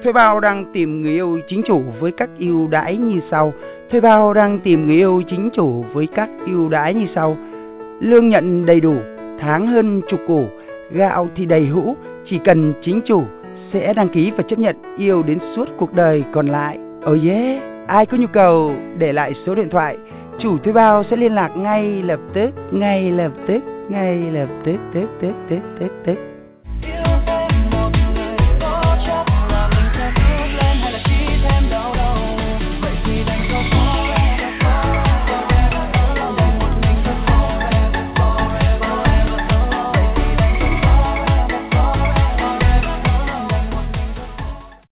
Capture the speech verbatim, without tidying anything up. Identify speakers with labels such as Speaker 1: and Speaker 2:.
Speaker 1: Thuê bao đang tìm người yêu chính chủ với các ưu đãi như sau. Thuê bao đang tìm người yêu chính chủ với các ưu đãi như sau. Lương nhận đầy đủ, tháng hơn chục củ, gạo thì đầy hũ, chỉ cần chính chủ sẽ đăng ký và chấp nhận yêu đến suốt cuộc đời còn lại. Oh yeah! Ai có nhu cầu để lại số điện thoại, chủ thuê bao sẽ liên lạc ngay lập tức, ngay lập tức, ngay lập tức, tức, tức, tức, tức, tức.